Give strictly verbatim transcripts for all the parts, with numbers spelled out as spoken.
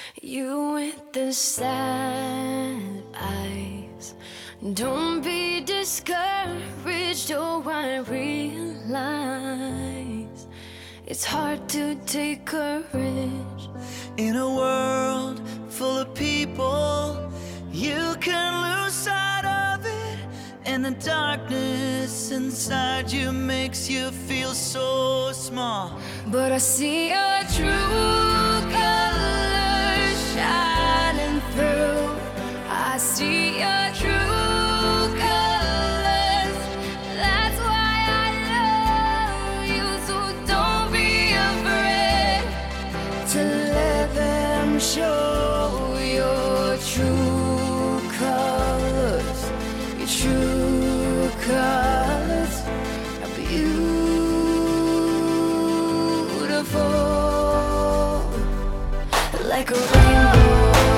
You with the sad eyes. Don't be discouraged, oh I realize it's hard to take courage. In a world full of people, you can lose sight of it, and the darkness inside you makes you feel so small. But I see your true colors shining through. I see your true colors. That's why I love you. So don't be afraid to let them show your true colors. Your true colors are beautiful, like a rainbow.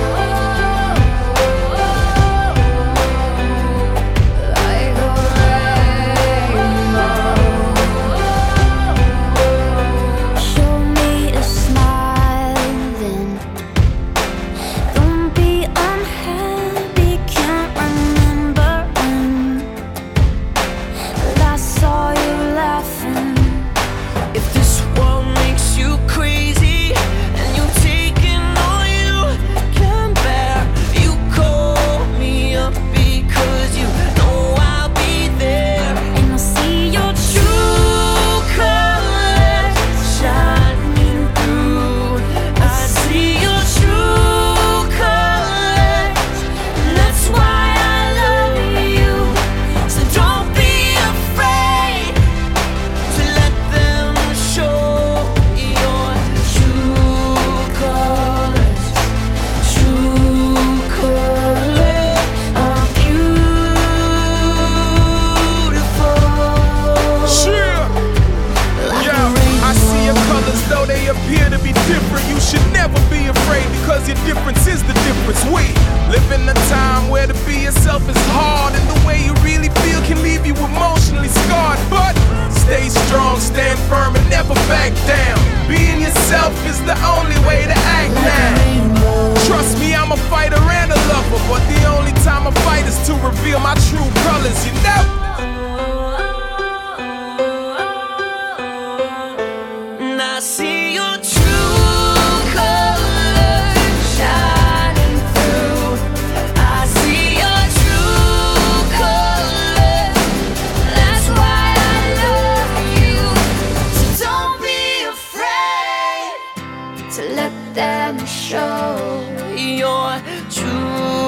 Appear to be different, you should never be afraid, because your difference is the difference. We live in a time where to be yourself is hard, and the way you really feel can leave you emotionally scarred. But stay strong, stand firm, and never back down. Being yourself is the only way to act now. Trust me, I'm a fighter and a lover, but the only time I fight is to reveal my true colors, you know? And I see your true colors shining through. I see your true colors. That's why I love you. So don't be afraid To let them show your true